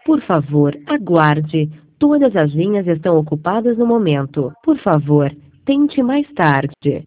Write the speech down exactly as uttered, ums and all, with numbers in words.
Por favor, aguarde. Todas as linhas estão ocupadas no momento. Por favor, tente mais tarde.